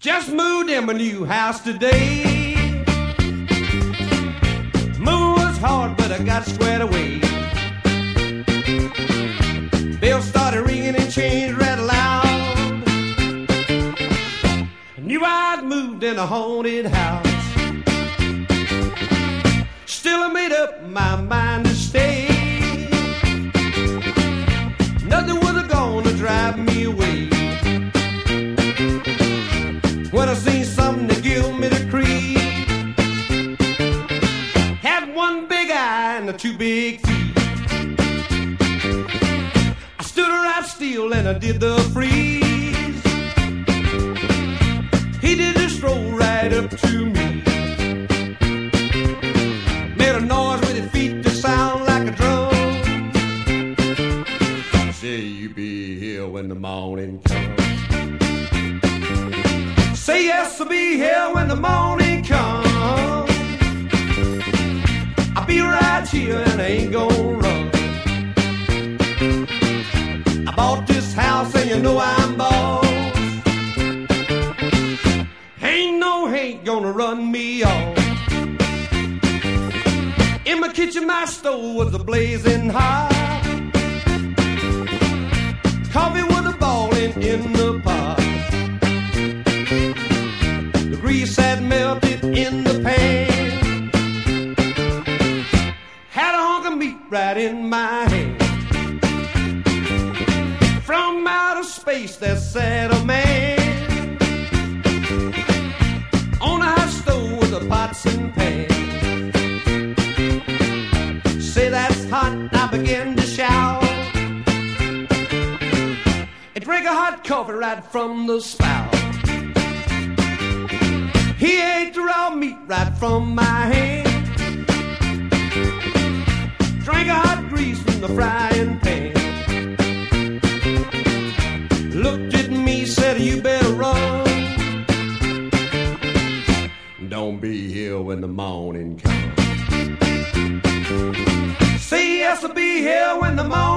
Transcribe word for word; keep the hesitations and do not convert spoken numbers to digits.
Just moved in my new house today. Move was hard, but I got squared away. Bells started ringing and chains rattled loud. I knew I'd moved in a haunted house. Still I made up my mind to stay. Nothing was gonna drive me away. When I seen something to give me the creep, had one big eye and two big feet. I stood right still and I did the freeze. He did the stroll right up to me. Made a noise with his feet to sound like a drum. Say you be here when the morning comes. Say yes, I'll be here when the morning comes. I'll be right here and I ain't gonna run. I bought this house and you know I'm boss. Ain't no ain't gonna run me off. In my kitchen my stove was a blazing hot. Coffee was a boiling in the pot. The grease had melted in the pan. Had a hunk of meat right in my hand. From outer space there sat a man on a hot stove with the pots and pans. Say that's hot, I began to shout. And drank a hot coffee right from the spout. He ate the raw meat right from my hand. Drank a hot grease from the frying pan. Looked at me, said you better run. Don't be here when the morning comes. Say yes, I'll be here when the morning